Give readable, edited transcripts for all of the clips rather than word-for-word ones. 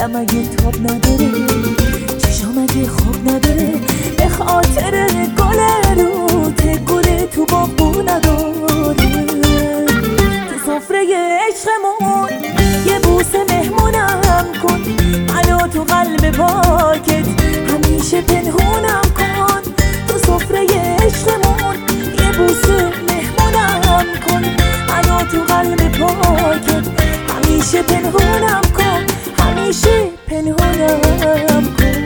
دلم اگه تاب نداره، چشام اگه خواب نداره، به خاطر گل روت گل تو باغ نداره. تو سفره عشقمون یه بوسه مهمونم کن، منو تو قلب پاکت همیشه پنهونم کن. تو سفره عشقمون یه بوسه مهمونم کن، منو تو قلب پاکت همیشه پنهونم کن، همیشه پنهونم کن.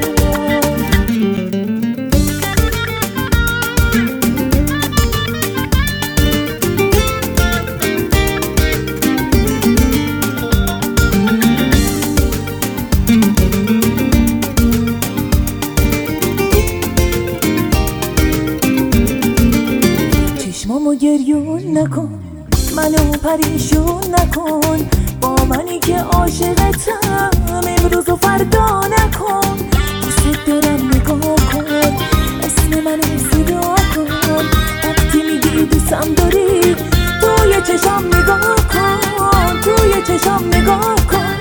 چشمامو گریون نکن، منو پریشون نکن، با منی که عاشقتم امروز و فردا نکن. دوست دارم نگاه کن، اسم منو صدا کن، وقتی میگی دوستم داری توی چشام نگاه کن، توی چشام نگاه کن.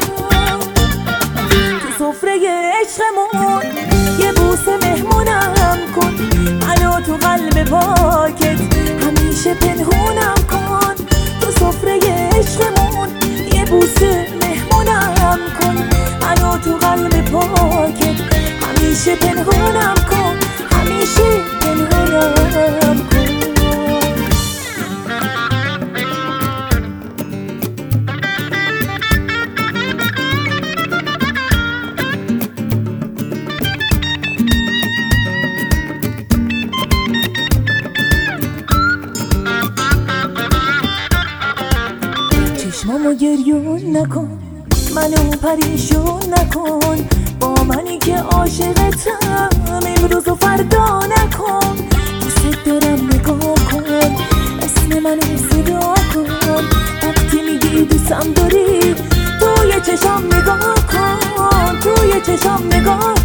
تو سفره عشقمون یه بوسه مهمونم کن، منو تو قلب پاکت همیشه پنهونم کن. تو سفره عشقمون یه بوسه مهمونم کن، منو تو قلب پاکت همیشه پنهونم کن، همیشه پنهونم کن. چشمامو گریون نکن، منو پریشون نکن، با منی که عاشقتم امروز و فردا نکن. دوست دارم نگاه کن، اسم منو صدا کن، وقتی میگی دوستم داری توی چشام نگاه کن، توی چشام نگاه